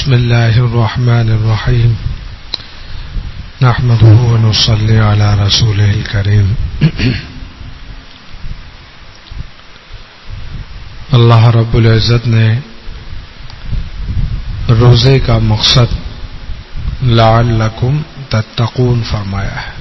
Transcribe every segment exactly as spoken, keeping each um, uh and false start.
بسم اللہ الرحمن الرحیم نحمده ونصلی علی رسوله الکریم. اللہ رب العزت نے روزے کا مقصد لعلکم تتقون فرمایا ہے.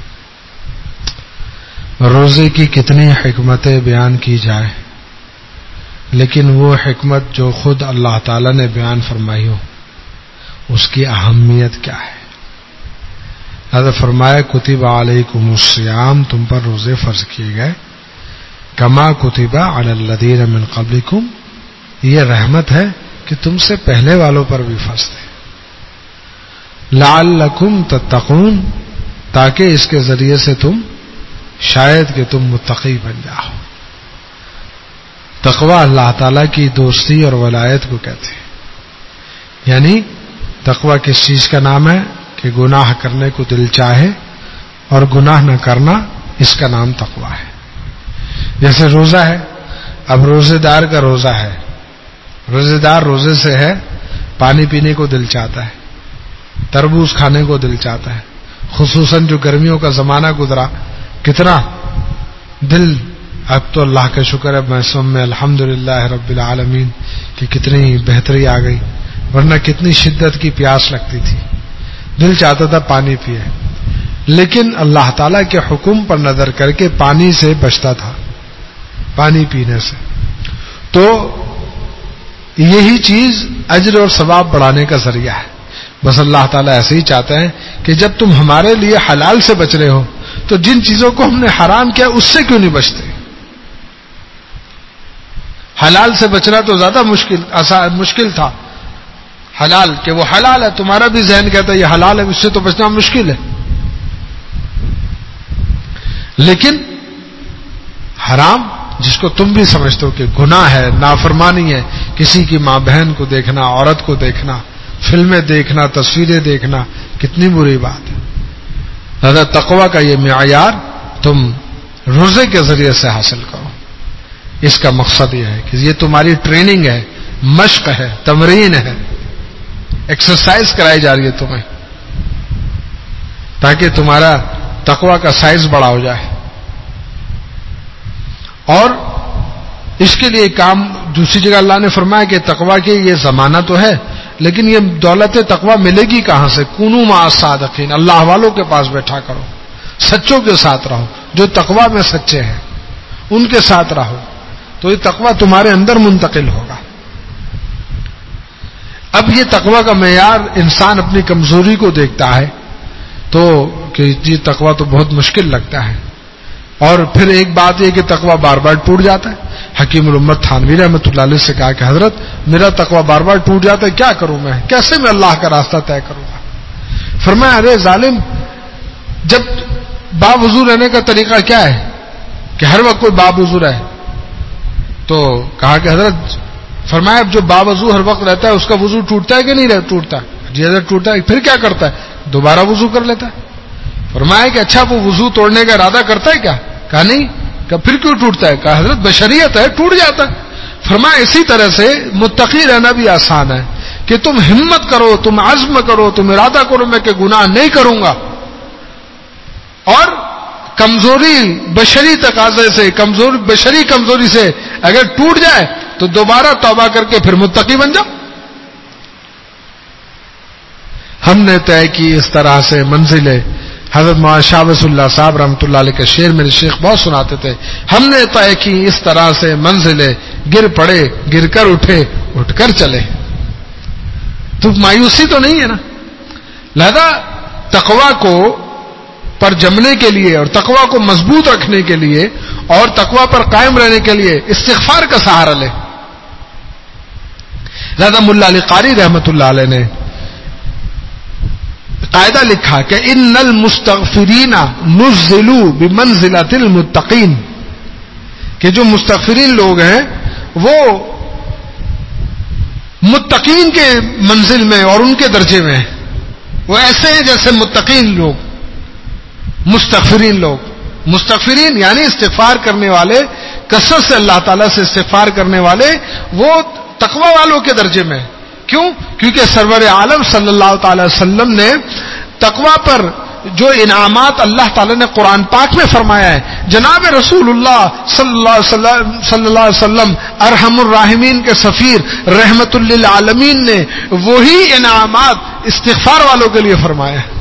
روزے کی کتنی حکمتیں بیان کی جائے، لیکن وہ حکمت جو خود اللہ تعالی نے بیان فرمائی ہو اس کی اہمیت کیا ہے. حضرت فرمایا کتب علیکم الصیام، تم پر روزے فرض کیے گئے، کما کتب علی الذین من قبلکم، یہ رحمت ہے کہ تم سے پہلے والوں پر بھی فرض تھے. لعلکم تتقون، تاکہ اس کے ذریعے سے تم شاید کہ تم متقی بن جاؤ. تقوی اللہ تعالیٰ کی دوستی اور ولایت کو کہتے ہیں. یعنی تقوی کس چیز کا نام ہے کہ گناہ کرنے کو دل چاہے اور گناہ نہ کرنا، اس کا نام تقوی ہے. جیسے روزہ ہے، اب روزے دار کا روزہ ہے، روزے دار روزے سے ہے، پانی پینے کو دل چاہتا ہے، تربوز کھانے کو دل چاہتا ہے. خصوصاً جو گرمیوں کا زمانہ گزرا، کتنا دل، اب تو اللہ کا شکر ہے موسم میں الحمدللہ رب العالمین کہ کتنی بہتری آ گئی، ورنہ کتنی شدت کی پیاس لگتی تھی، دل چاہتا تھا پانی پیے، لیکن اللہ تعالیٰ کے حکم پر نظر کر کے پانی سے بچتا تھا، پانی پینے سے. تو یہی چیز اجر اور ثواب بڑھانے کا ذریعہ ہے. بس اللہ تعالیٰ ایسے ہی چاہتے ہیں کہ جب تم ہمارے لیے حلال سے بچ رہے ہو تو جن چیزوں کو ہم نے حرام کیا اس سے کیوں نہیں بچتے. حلال سے بچنا تو زیادہ مشکل مشکل تھا، حلال کہ وہ حلال ہے، تمہارا بھی ذہن کہتا ہے یہ حلال ہے، اس سے تو بچنا مشکل ہے. لیکن حرام جس کو تم بھی سمجھتے ہو کہ گناہ ہے، نافرمانی ہے، کسی کی ماں بہن کو دیکھنا، عورت کو دیکھنا، فلمیں دیکھنا، تصویریں دیکھنا، کتنی بری بات ہے. لہذا تقوی کا یہ معیار تم روزے کے ذریعے سے حاصل کرو. اس کا مقصد یہ ہے کہ یہ تمہاری ٹریننگ ہے، مشق ہے، تمرین ہے، ایکسرسائز کرائی جا رہی ہے تمہیں، تاکہ تمہارا تقوی کا سائز بڑا ہو جائے. اور اس کے لیے کام دوسری جگہ اللہ نے فرمایا کہ تقوی کے یہ زمانہ تو ہے، لیکن یہ دولت تقوی ملے گی کہاں سے؟ کونوا مع الصادقین، اللہ والوں کے پاس بیٹھا کرو، سچوں کے ساتھ رہو، جو تقوی میں سچے ہیں ان کے ساتھ رہو، تو یہ تقوی تمہارے اندر منتقل ہوگا. اب یہ تقوی کا معیار انسان اپنی کمزوری کو دیکھتا ہے تو کہ یہ تقوی تو بہت مشکل لگتا ہے. اور پھر ایک بات یہ کہ تقوی بار بار ٹوٹ جاتا ہے. حکیم الامت تھانوی رحمۃ اللہ علیہ سے کہا کہ حضرت میرا تقوی بار بار ٹوٹ جاتا ہے، کیا کروں میں، کیسے میں اللہ کا راستہ طے کروں گا؟ فرمایا ارے ظالم، جب باوضو رہنے کا طریقہ کیا ہے کہ ہر وقت کوئی باوضو رہے؟ تو کہا کہ حضرت، فرمایا جو باوضو ہر وقت رہتا ہے اس کا وضو ٹوٹتا ہے کہ نہیں ٹوٹتا؟ جی حضرت ٹوٹتا ہے. پھر کیا کرتا ہے؟ دوبارہ وضو کر لیتا ہے. فرمایا کہ اچھا وہ وضو توڑنے کا ارادہ کرتا ہے کیا؟ کہا نہیں. کہ پھر کیوں ٹوٹتا ہے؟ کہا حضرت بشریت ہے، ٹوٹ جاتا ہے. فرمایا اسی طرح سے متقی رہنا بھی آسان ہے کہ تم ہمت کرو، تم عزم کرو، تم ارادہ کرو میں کہ گناہ نہیں کروں گا، اور کمزوری بشری تقاضے سے، کمزور بشری کمزوری سے اگر ٹوٹ جائے تو دوبارہ توبہ کر کے پھر متقی بن جاؤ. ہم نے طے کی اس طرح سے منزلیں. حضرت مولانا شاہ وصی اللہ صاحب رحمۃ اللہ علیہ کے شعر میرے شیخ بہت سناتے تھے. ہم نے طے کی اس طرح سے منزلیں، گر پڑے گر کر اٹھے اٹھ کر چلے. تو مایوسی تو نہیں ہے نا. لہذا تقوی کو پر جمنے کے لیے اور تقوی کو مضبوط رکھنے کے لیے اور تقوی پر قائم رہنے کے لیے استغفار کا سہارا لے. لہذا ملا علی قاری رحمۃ اللہ علیہ نے قاعدہ لکھا کہ ان المستغفرین نزلوا بمنزلۃ المتقین، کہ جو مستغفرین لوگ ہیں وہ متقین کے منزل میں اور ان کے درجے میں ہیں. وہ ایسے ہیں جیسے متقین لوگ. مستغفرین لوگ، مستغفرین یعنی استغفار کرنے والے، کثرت سے اللہ تعالیٰ سے استغفار کرنے والے، وہ تقوی والوں کے درجے میں. کیوں؟ کیونکہ سرور عالم صلی اللہ تعالی وسلم نے تقوی پر جو انعامات اللہ تعالی نے قرآن پاک میں فرمایا ہے، جناب رسول اللہ صلی اللہ علیہ وسلم صلی اللہ علیہ وسلم ارحم الراحمین کے سفیر رحمت للعالمین نے وہی انعامات استغفار والوں کے لیے فرمایا ہے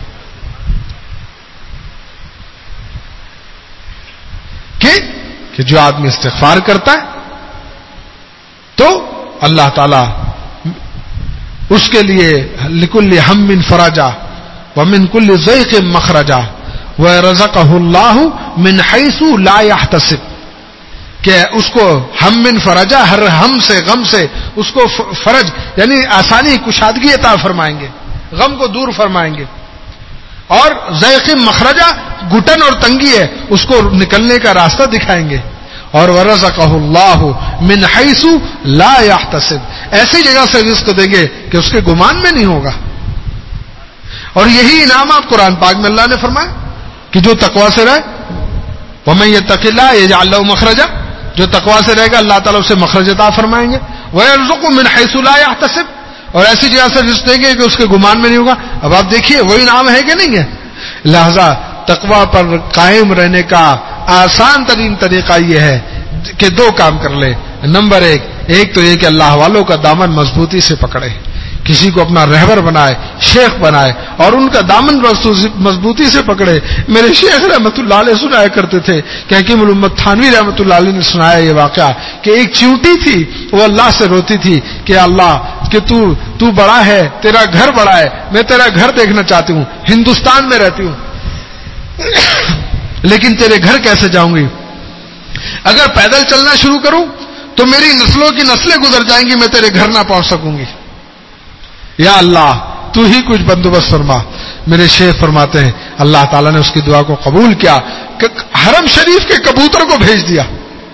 کہ کہ جو آدمی استغفار کرتا ہے تو اللہ تعالی اس کے لیے لکل ہم فرجا ومن کل ضیق مخرجا ورزقہ اللہ من حیث لا یحتسب، کہ اس کو ہم من فرجا، ہر ہم سے غم سے اس کو فرج یعنی آسانی کشادگی عطا فرمائیں گے، غم کو دور فرمائیں گے، اور ضیق مخرجا گھٹن اور تنگی ہے اس کو نکلنے کا راستہ دکھائیں گے، اور ورزقہ اللہ من حیث لا یحتسب، ایسی جگہ سے رزق دیں گے کہ اس کے گمان میں نہیں ہوگا۔ اور یہی انعامات قرآن پاک میں اللہ نے فرمایا کہ جو تقوی سے رہے وَمَن يَتَّقِ اللَّهَ يَجْعَل لَّهُ مَخْرَجًا، جو تقوی سے رہے گا اللہ تعالیٰ اسے مخرج عطا فرمائیں گے، وَيَرْزُقُهُ مِنْ حَيْثُ لَا يَحْتَسِبُ، اور ایسی جگہ سے رزق دیں گے کہ اس کے گمان میں نہیں ہوگا۔ اب آپ دیکھیے وہ انعام ہے کہ نہیں ہے؟ لہذا تقوی پر قائم رہنے کا آسان ترین طریقہ یہ ہے کہ دو کام کر لے۔ نمبر ایک ایک تو یہ کہ اللہ والوں کا دامن مضبوطی سے پکڑے، کسی کو اپنا رہبر بنائے، شیخ بنائے اور ان کا دامن مضبوطی سے پکڑے۔ میرے شیخ رحمت اللہ علیہ سنایا کرتے تھے کہ حکیم الامت تھانوی رحمت اللہ علیہ نے سنایا یہ واقعہ کہ ایک چیونٹی تھی، وہ اللہ سے روتی تھی کہ اللہ کہ تو تو بڑا ہے، تیرا گھر بڑا ہے، میں تیرا گھر دیکھنا چاہتی ہوں، ہندوستان میں رہتی ہوں لیکن تیرے گھر کیسے جاؤں گی؟ اگر پیدل چلنا شروع کروں تو میری نسلوں کی نسلیں گزر جائیں گی، میں تیرے گھر نہ پہنچ سکوں گی۔ یا اللہ تو ہی کچھ بندوبست فرما۔ میرے شیخ فرماتے ہیں اللہ تعالیٰ نے اس کی دعا کو قبول کیا کہ حرم شریف کے کبوتر کو بھیج دیا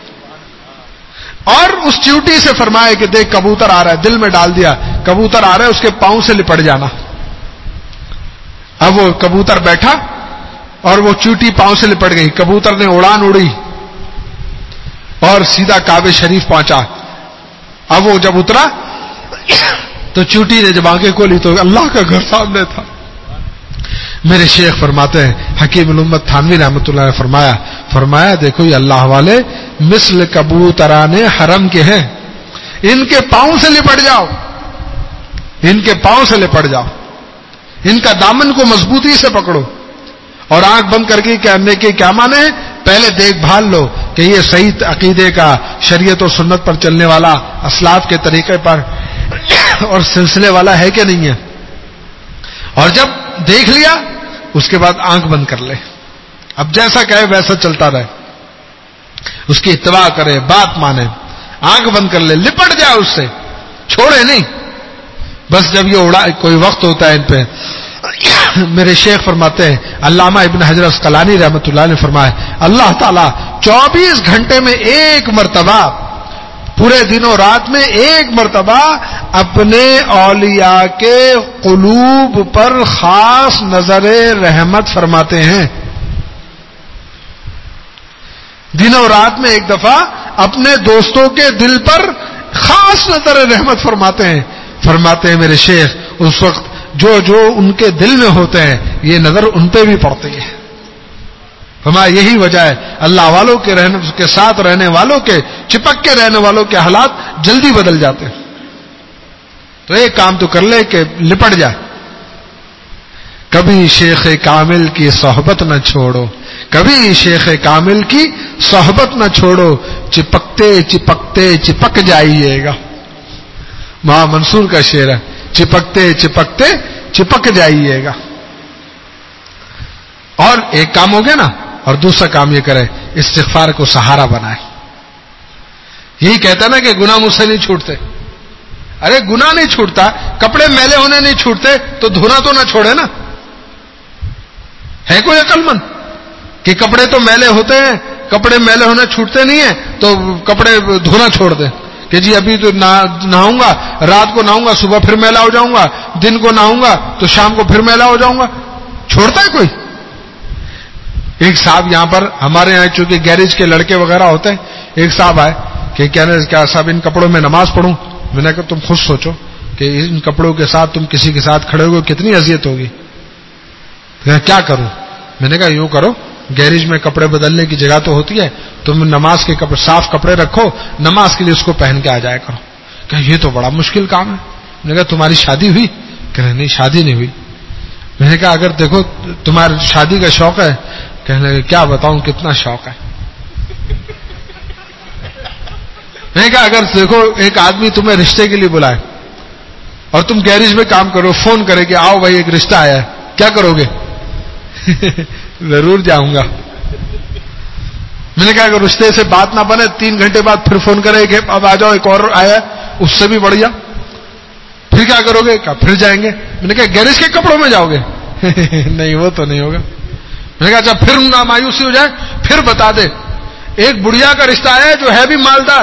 اور اس چیوٹی سے فرمایا کہ دیکھ کبوتر آ رہا ہے، دل میں ڈال دیا کبوتر آ رہا ہے، اس کے پاؤں سے لپٹ جانا۔ اب وہ کبوتر بیٹھا اور وہ چیوٹی پاؤں سے لپٹ گئی، کبوتر نے اڑان اڑی اور سیدھا کعبہ شریف پہنچا۔ اب وہ جب اترا تو چیوٹی نے جب آنکھیں کھولی تو اللہ کا گھر سامنے تھا۔ میرے شیخ فرماتے ہیں حکیم الامت تھانوی رحمۃ اللہ نے فرمایا فرمایا دیکھو یہ اللہ والے مثل کبوتران حرم کے ہیں، ان کے پاؤں سے لپٹ جاؤ، ان کے پاؤں سے لپٹ جاؤ، ان کا دامن کو مضبوطی سے پکڑو اور آنکھ بند کر کے کہنے کے کیا مانے ہیں؟ پہلے دیکھ بھال لو کہ یہ صحیح عقیدے کا، شریعت و سنت پر چلنے والا، اسلاف کے طریقے پر اور سلسلے والا ہے کہ نہیں ہے، اور جب دیکھ لیا اس کے بعد آنکھ بند کر لے، اب جیسا کہے ویسا چلتا رہے، اس کی اتباع کرے، بات مانے، آنکھ بند کر لے، لپٹ جائے اس سے، چھوڑے نہیں۔ بس جب یہ اڑا کوئی وقت ہوتا ہے ان پہ، میرے شیخ فرماتے ہیں علامہ ابن حجر اسقلانی رحمۃ اللہ نے فرمایا اللہ تعالیٰ چوبیس گھنٹے میں ایک مرتبہ، پورے دنوں رات میں ایک مرتبہ اپنے اولیاء کے قلوب پر خاص نظر رحمت فرماتے ہیں۔ دنوں رات میں ایک دفعہ اپنے دوستوں کے دل پر خاص نظر رحمت فرماتے ہیں۔ فرماتے ہیں میرے شیخ اس وقت جو جو ان کے دل میں ہوتے ہیں یہ نظر ان پہ بھی پڑتی ہے۔ ہمارا یہی وجہ ہے اللہ والوں کے رہنے کے ساتھ رہنے والوں کے، چپک کے رہنے والوں کے حالات جلدی بدل جاتے ہیں۔ تو ایک کام تو کر لے کہ لپٹ جائے۔ کبھی شیخ کامل کی صحبت نہ چھوڑو، کبھی شیخ کامل کی صحبت نہ چھوڑو، چپکتے چپکتے چپک جائیے گا۔ مہا منصور کا شعر ہے، چپکتے چپکتے چپک جائیے گا۔ اور ایک کام ہو گیا نا، اور دوسرا کام یہ کرے استغفار کو سہارا بنائے۔ یہی کہتا ہے نا کہ گناہ مجھ سے نہیں چھوٹتے، ارے گناہ نہیں چھوٹتا، کپڑے میلے ہونے نہیں چھوٹتے تو دھونا تو نہ چھوڑے نا۔ ہے کوئی عقل مند کہ کپڑے تو میلے ہوتے ہیں، کپڑے میلے ہونے چھوٹتے نہیں ہیں تو کپڑے دھونا چھوڑ دیں کہ جی ابھی تو نہاؤں گا، رات کو نہاؤں گا صبح پھر میلا ہو جاؤں گا، دن کو نہاؤں گا تو شام کو پھر میلا ہو جاؤں گا؟ چھوڑتا ہے کوئی؟ ایک صاحب یہاں پر ہمارے یہاں چونکہ گیریج کے لڑکے وغیرہ ہوتے ہیں، ایک صاحب آئے کہ کہنے کیا صاحب ان کپڑوں میں نماز پڑھوں؟ میں نے کہا تم خود سوچو، کہ ان کپڑوں کے ساتھ تم کسی کے ساتھ کھڑے ہو کتنی اذیت ہوگی. کیا کروں؟ میں نے کہا یوں کرو, گیریج میں کپڑے بدلنے کی جگہ تو ہوتی ہے, تم نماز کے کپڑے صاف کپڑے رکھو, نماز کے لیے اس کو پہن کے آ جایا کرو. کہ یہ تو بڑا مشکل کام ہے. میں نے کہا تمہاری شادی ہوئی؟ کہنے نہیں شادی نہیں ہوئی. میں نے کہا اگر دیکھو تمہاری شادی کا شوق ہے. کہنے لگے کیا بتاؤں کتنا شوق ہے. میں نے کہا اگر دیکھو ایک آدمی تمہیں رشتے کے لیے بلائے اور تم گیریج میں کام کرو, فون کرے کہ آؤ بھائی ایک رشتہ آیا ہے, کیا کرو گے؟ ضرور جاؤں گا. میں نے کہا اگر رشتے سے بات نہ بنے تین گھنٹے بعد پھر فون کرے کہ اب آ جاؤ ایک اور آیا اس سے بھی بڑھیا, پھر کیا کرو گے؟ کہا پھر جائیں گے. میں نے کہا گیریج کے کپڑوں میں جاؤ گے؟ نہیں وہ تو نہیں ہوگا. میں نے کہا اچھا پھر نہ مایوسی ہو جائے پھر بتا دے, ایک بڑھیا کا رشتہ آیا جو ہے بھی مالدار.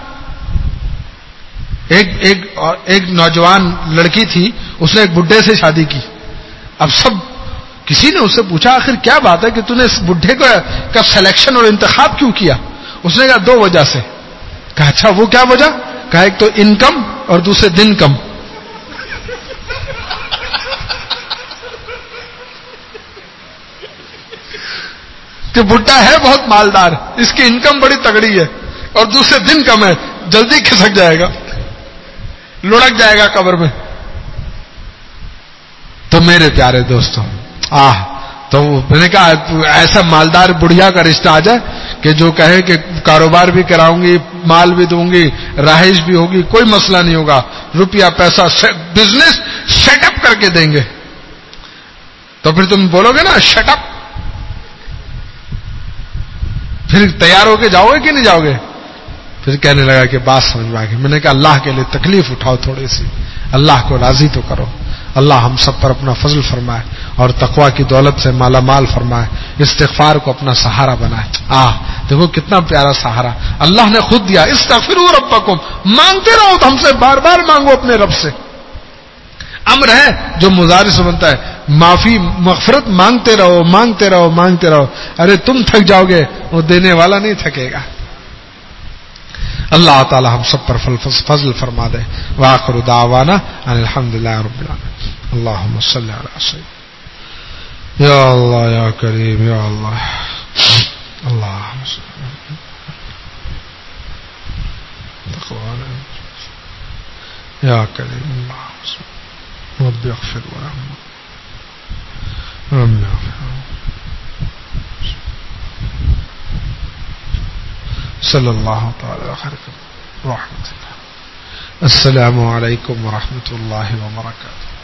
ایک ایک ایک نوجوان لڑکی تھی, اس نے ایک بڈھے سے شادی کی. اب سب کسی نے اس سے پوچھا آخر کیا بات ہے کہ تو نے اس بڈھے کا سلیکشن اور انتخاب کیوں کیا؟ اس نے کہا دو وجہ سے. کہا اچھا وہ کیا وجہ؟ کہا ایک تو انکم اور دوسرے دن کم. کہ بڈھا ہے بہت مالدار, اس کی انکم بڑی تگڑی ہے اور دوسرے دن کم ہے, جلدی کھسک جائے گا, لڑک جائے گا قبر میں. تو میرے پیارے دوستوں آہ تو میں نے کہا ایسا مالدار بڑھیا کا رشتہ آ جائے کہ جو کہے کہ کاروبار بھی کراؤں گی, مال بھی دوں گی, رہائش بھی ہوگی, کوئی مسئلہ نہیں ہوگا, روپیہ پیسہ بزنس سیٹ اپ کر کے دیں گے. تو پھر تم بولو گے نا شٹ اپ, پھر تیار ہو کے جاؤ گے کہ نہیں جاؤ گے؟ پھر کہنے لگا کہ بات سمجھ میں آ گئی. میں نے کہا اللہ کے لیے تکلیف اٹھاؤ تھوڑی سی, اللہ کو راضی تو کرو. اللہ ہم سب پر اپنا فضل فرمائے اور تقوی کی دولت سے مالا مال فرمائے, استغفار کو اپنا سہارا بنائے. آہ دیکھو کتنا پیارا سہارا اللہ نے خود دیا. استغفروا ربکم, مانگتے رہو تو ہم سے بار بار مانگو اپنے رب سے. امر ہے جو مضارع سے بنتا ہے, معافی مغفرت مانگتے رہو مانگتے رہو مانگتے رہو. ارے تم تھک جاؤ گے, وہ دینے والا نہیں تھکے گا. اللہ تعالی ہم سب پر فضل فرما دے. وآخر دعوانا ان الحمدللہ رب العالمین. اللہم صلی علی سیدنا یا اللہ یا کریم یا اللہ. اللہم صلی یا کریم اللہم صلی رب اغفر ورحم رب اغفر صلی اللہ تعالی خیر رحمت اللہ. السلام علیکم ورحمۃ اللہ وبرکاتہ.